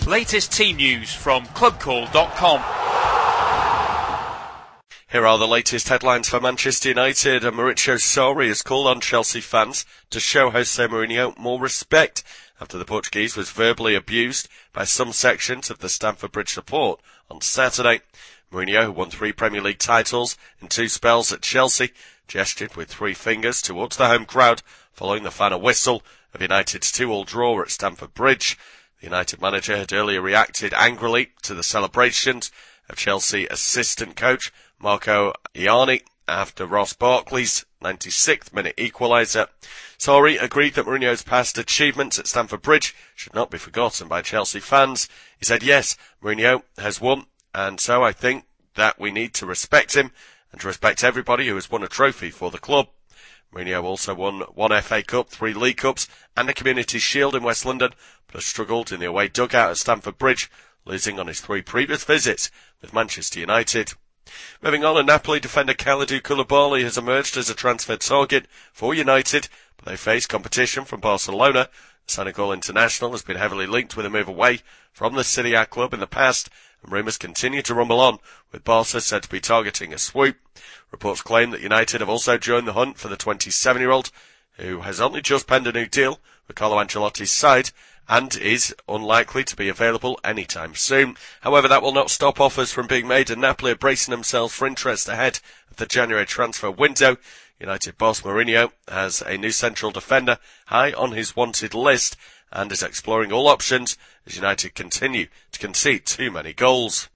Latest team news from clubcall.com. Here are the latest headlines for Manchester United, and Maurizio Sarri has called on Chelsea fans to show Jose Mourinho more respect after the Portuguese was verbally abused by some sections of the Stamford Bridge support on Saturday. Mourinho, who won 3 Premier League titles in 2 spells at Chelsea, gestured with 3 fingers towards the home crowd following the final whistle of United's 2-2 draw at Stamford Bridge. The United manager had earlier reacted angrily to the celebrations of Chelsea assistant coach Marco Ianni after Ross Barkley's 96th minute equaliser. Sarri agreed that Mourinho's past achievements at Stamford Bridge should not be forgotten by Chelsea fans. He said, yes, Mourinho has won, and so I think that we need to respect him and to respect everybody who has won a trophy for the club. Mourinho also won 1 FA Cup, 3 League Cups and a Community Shield in West London, but has struggled in the away dugout at Stamford Bridge, losing on his 3 previous visits with Manchester United. Moving on, Napoli defender Kalidou Koulibaly has emerged as a transfer target for United, but they face competition from Barcelona. The Senegal international has been heavily linked with a move away from the Serie A club in the past, and rumours continue to rumble on, with Barca said to be targeting a swoop. Reports claim that United have also joined the hunt for the 27-year-old, who has only just penned a new deal with Carlo Ancelotti's side, and is unlikely to be available anytime soon. However, that will not stop offers from being made, and Napoli are bracing themselves for interest ahead of the January transfer window. United boss Mourinho has a new central defender high on his wanted list and is exploring all options as United continue to concede too many goals.